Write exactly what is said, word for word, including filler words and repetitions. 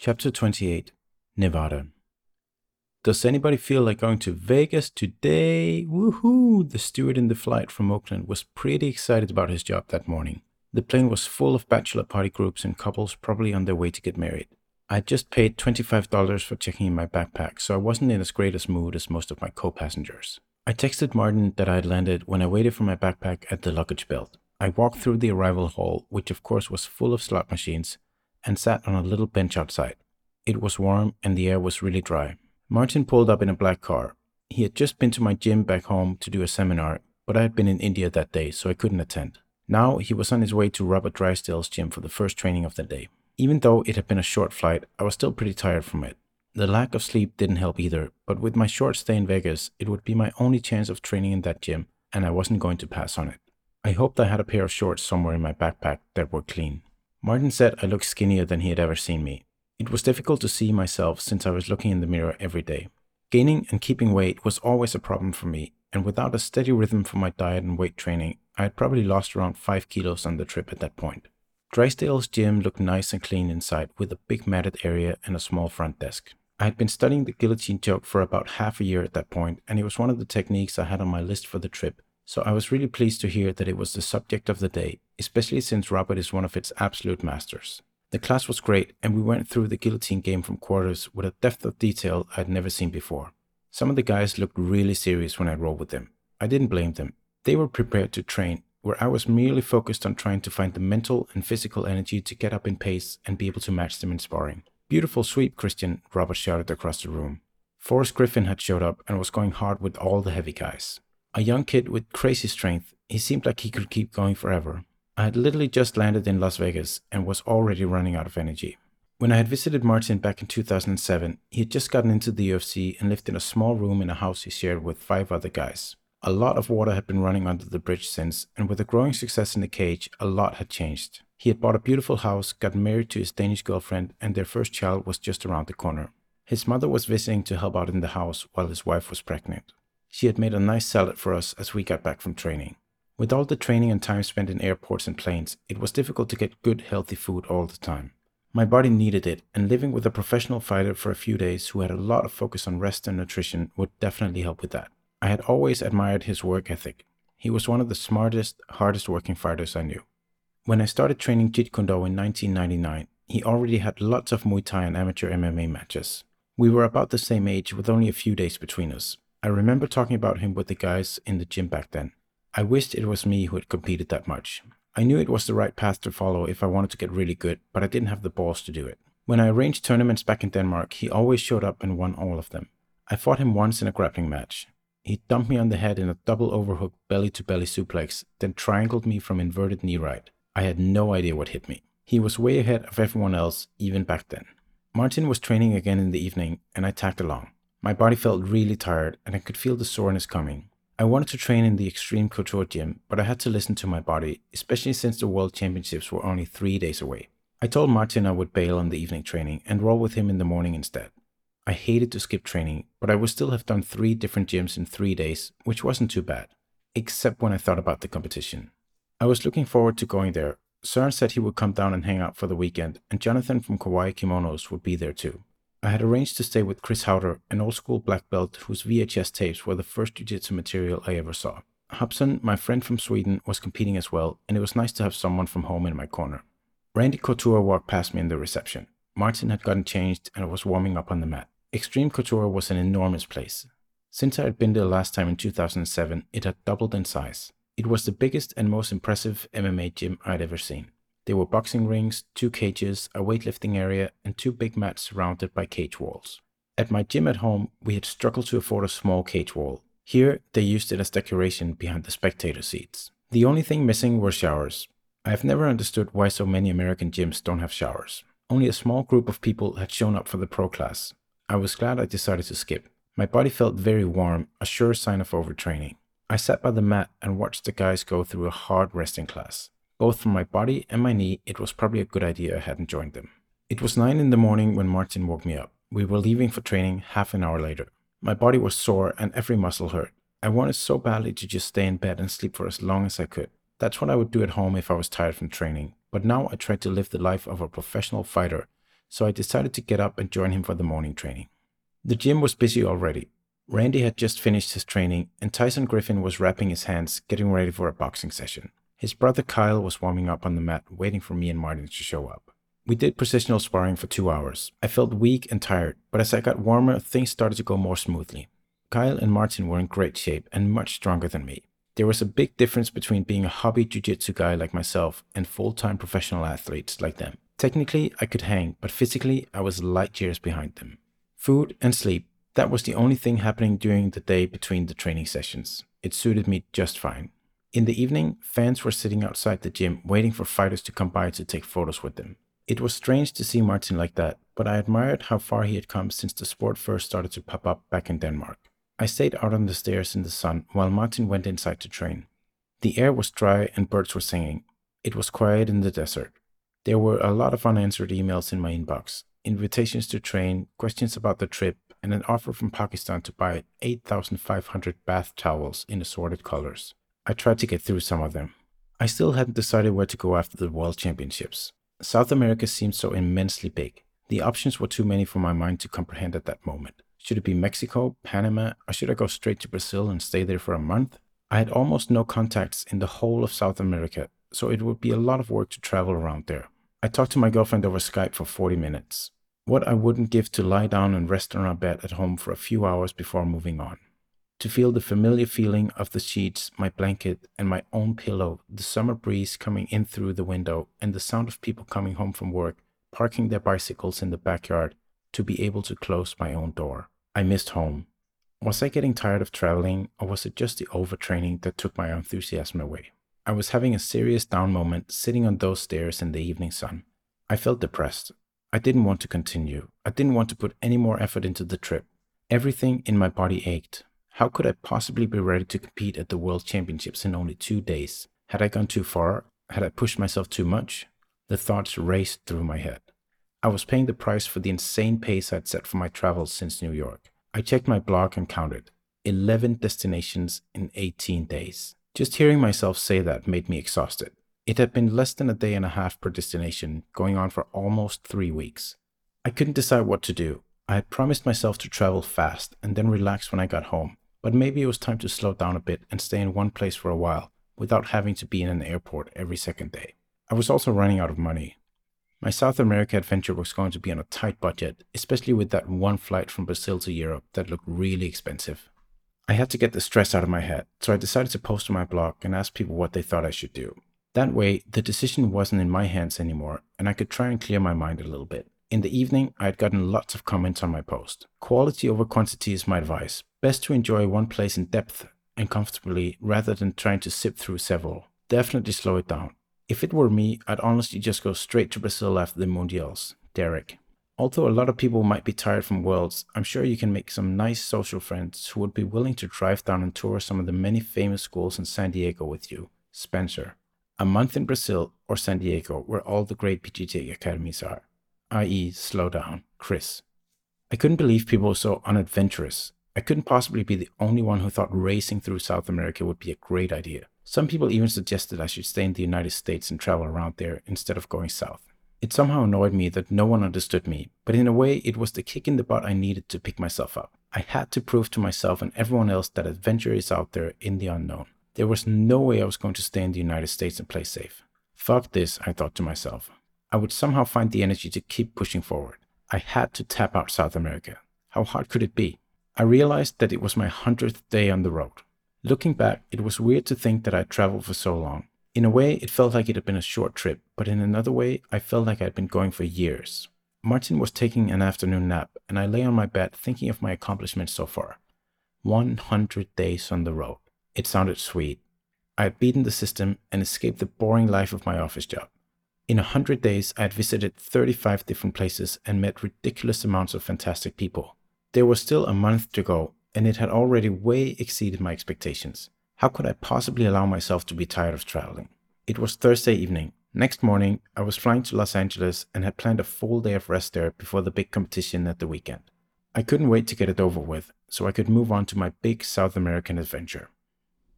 Chapter twenty-eight, Nevada. Does anybody feel like going to Vegas today? Woohoo! The steward in the flight from Oakland was pretty excited about his job that morning. The plane was full of bachelor party groups and couples probably on their way to get married. I had just paid twenty-five dollars for checking in my backpack, so I wasn't in as great a mood as most of my co-passengers. I texted Martin that I had landed when I waited for my backpack at the luggage belt. I walked through the arrival hall, which of course was full of slot machines, and sat on a little bench outside. It was warm and the air was really dry. Martin pulled up in a black car. He had just been to my gym back home to do a seminar, but I had been in India that day, so I couldn't attend. Now he was on his way to Robert Drysdale's gym for the first training of the day. Even though it had been a short flight, I was still pretty tired from it. The lack of sleep didn't help either, but with my short stay in Vegas, it would be my only chance of training in that gym, and I wasn't going to pass on it. I hoped I had a pair of shorts somewhere in my backpack that were clean. Martin said I looked skinnier than he had ever seen me. It was difficult to see myself since I was looking in the mirror every day. Gaining and keeping weight was always a problem for me, and without a steady rhythm for my diet and weight training, I had probably lost around five kilos on the trip at that point. Drysdale's gym looked nice and clean inside with a big matted area and a small front desk. I had been studying the guillotine choke for about half a year at that point, and it was one of the techniques I had on my list for the trip, so I was really pleased to hear that it was the subject of the day, especially since Robert is one of its absolute masters. The class was great, and we went through the guillotine game from quarters with a depth of detail I had never seen before. Some of the guys looked really serious when I rolled with them. I didn't blame them. They were prepared to train, where I was merely focused on trying to find the mental and physical energy to get up in pace and be able to match them in sparring. "Beautiful sweep, Christian," Robert shouted across the room. Forrest Griffin had showed up and was going hard with all the heavy guys. A young kid with crazy strength, he seemed like he could keep going forever. I had literally just landed in Las Vegas and was already running out of energy. When I had visited Martin back in two thousand seven, he had just gotten into the U F C and lived in a small room in a house he shared with five other guys. A lot of water had been running under the bridge since, and with the growing success in the cage, a lot had changed. He had bought a beautiful house, got married to his Danish girlfriend, and their first child was just around the corner. His mother was visiting to help out in the house while his wife was pregnant. She had made a nice salad for us as we got back from training. With all the training and time spent in airports and planes, it was difficult to get good, healthy food all the time. My body needed it, and living with a professional fighter for a few days who had a lot of focus on rest and nutrition would definitely help with that. I had always admired his work ethic. He was one of the smartest, hardest working fighters I knew. When I started training Jeet Kune Do in nineteen ninety-nine, he already had lots of Muay Thai and amateur M M A matches. We were about the same age with only a few days between us. I remember talking about him with the guys in the gym back then. I wished it was me who had competed that much. I knew it was the right path to follow if I wanted to get really good, but I didn't have the balls to do it. When I arranged tournaments back in Denmark, he always showed up and won all of them. I fought him once in a grappling match. He dumped me on the head in a double overhook belly-to-belly suplex, then triangled me from inverted knee right. I had no idea what hit me. He was way ahead of everyone else, even back then. Martin was training again in the evening, and I tagged along. My body felt really tired, and I could feel the soreness coming. I wanted to train in the Extreme Couture gym, but I had to listen to my body, especially since the World Championships were only three days away. I told Martin I would bail on the evening training and roll with him in the morning instead. I hated to skip training, but I would still have done three different gyms in three days, which wasn't too bad, except when I thought about the competition. I was looking forward to going there. Søren said he would come down and hang out for the weekend, and Jonathan from Kawaii Kimonos would be there too. I had arranged to stay with Chris Howder, an old-school black belt whose V H S tapes were the first jiu-jitsu material I ever saw. Hobson, my friend from Sweden, was competing as well, and it was nice to have someone from home in my corner. Randy Couture walked past me in the reception. Martin had gotten changed and was warming up on the mat. Extreme Couture was an enormous place. Since I had been there last time in two thousand seven, it had doubled in size. It was the biggest and most impressive M M A gym I'd ever seen. There were boxing rings, two cages, a weightlifting area, and two big mats surrounded by cage walls. At my gym at home, we had struggled to afford a small cage wall. Here, they used it as decoration behind the spectator seats. The only thing missing were showers. I have never understood why so many American gyms don't have showers. Only a small group of people had shown up for the pro class. I was glad I decided to skip. My body felt very warm, a sure sign of overtraining. I sat by the mat and watched the guys go through a hard resting class. Both for my body and my knee, it was probably a good idea I hadn't joined them. It was nine in the morning when Martin woke me up. We were leaving for training half an hour later. My body was sore and every muscle hurt. I wanted so badly to just stay in bed and sleep for as long as I could. That's what I would do at home if I was tired from training. But now I tried to live the life of a professional fighter, so I decided to get up and join him for the morning training. The gym was busy already. Randy had just finished his training, and Tyson Griffin was wrapping his hands, getting ready for a boxing session. His brother Kyle was warming up on the mat, waiting for me and Martin to show up. We did positional sparring for two hours. I felt weak and tired, but as I got warmer, things started to go more smoothly. Kyle and Martin were in great shape and much stronger than me. There was a big difference between being a hobby jiu-jitsu guy like myself and full-time professional athletes like them. Technically, I could hang, but physically, I was light years behind them. Food and sleep, that was the only thing happening during the day between the training sessions. It suited me just fine. In the evening, fans were sitting outside the gym waiting for fighters to come by to take photos with them. It was strange to see Martin like that, but I admired how far he had come since the sport first started to pop up back in Denmark. I stayed out on the stairs in the sun while Martin went inside to train. The air was dry and birds were singing. It was quiet in the desert. There were a lot of unanswered emails in my inbox, invitations to train, questions about the trip, and an offer from Pakistan to buy eight thousand five hundred bath towels in assorted colors. I tried to get through some of them. I still hadn't decided where to go after the World Championships. South America seemed so immensely big. The options were too many for my mind to comprehend at that moment. Should it be Mexico, Panama, or should I go straight to Brazil and stay there for a month? I had almost no contacts in the whole of South America, so it would be a lot of work to travel around there. I talked to my girlfriend over Skype for forty minutes. What I wouldn't give to lie down and rest on our bed at home for a few hours before moving on. To feel the familiar feeling of the sheets, my blanket, and my own pillow, the summer breeze coming in through the window, and the sound of people coming home from work, parking their bicycles in the backyard, to be able to close my own door. I missed home. Was I getting tired of traveling, or was it just the overtraining that took my enthusiasm away? I was having a serious down moment sitting on those stairs in the evening sun. I felt depressed. I didn't want to continue. I didn't want to put any more effort into the trip. Everything in my body ached. How could I possibly be ready to compete at the World Championships in only two days? Had I gone too far? Had I pushed myself too much? The thoughts raced through my head. I was paying the price for the insane pace I'd set for my travels since New York. I checked my blog and counted. eleven destinations in eighteen days. Just hearing myself say that made me exhausted. It had been less than a day and a half per destination, going on for almost three weeks. I couldn't decide what to do. I had promised myself to travel fast and then relax when I got home, but maybe it was time to slow down a bit and stay in one place for a while without having to be in an airport every second day. I was also running out of money. My South America adventure was going to be on a tight budget, especially with that one flight from Brazil to Europe that looked really expensive. I had to get the stress out of my head, so I decided to post on my blog and ask people what they thought I should do. That way, the decision wasn't in my hands anymore, and I could try and clear my mind a little bit. In the evening, I had gotten lots of comments on my post. Quality over quantity is my advice. Best to enjoy one place in depth and comfortably rather than trying to zip through several. Definitely slow it down. If it were me, I'd honestly just go straight to Brazil after the Mundials. Derek. Although a lot of people might be tired from Worlds, I'm sure you can make some nice social friends who would be willing to drive down and tour some of the many famous schools in San Diego with you. Spencer. A month in Brazil or San Diego, where all the great B J J academies are. that is, slow down. Chris. I couldn't believe people were so unadventurous. I couldn't possibly be the only one who thought racing through South America would be a great idea. Some people even suggested I should stay in the United States and travel around there instead of going south. It somehow annoyed me that no one understood me, but in a way it was the kick in the butt I needed to pick myself up. I had to prove to myself and everyone else that adventure is out there in the unknown. There was no way I was going to stay in the United States and play safe. Fuck this, I thought to myself. I would somehow find the energy to keep pushing forward. I had to tap out South America. How hard could it be? I realized that it was my hundredth day on the road. Looking back, it was weird to think that I'd traveled for so long. In a way, it felt like it had been a short trip, but in another way, I felt like I'd been going for years. Martin was taking an afternoon nap, and I lay on my bed thinking of my accomplishments so far. one hundred days on the road. It sounded sweet. I had beaten the system and escaped the boring life of my office job. In a hundred days, I had visited thirty-five different places and met ridiculous amounts of fantastic people. There was still a month to go, and it had already way exceeded my expectations. How could I possibly allow myself to be tired of traveling? It was Thursday evening. Next morning, I was flying to Los Angeles and had planned a full day of rest there before the big competition at the weekend. I couldn't wait to get it over with, so I could move on to my big South American adventure.